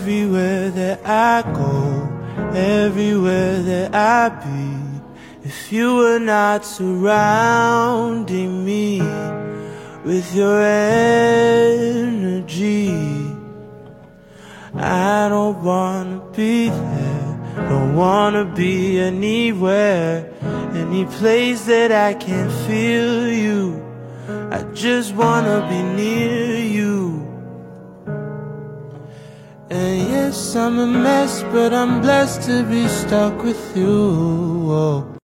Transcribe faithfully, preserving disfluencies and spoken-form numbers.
everywhere that I go, everywhere that I be. If you were not surrounding me with your energy, I don't wanna be there, don't wanna be anywhere, any place that I can feel you. I just wanna be near you. And yes, I'm a mess, but I'm blessed to be stuck with you. Oh.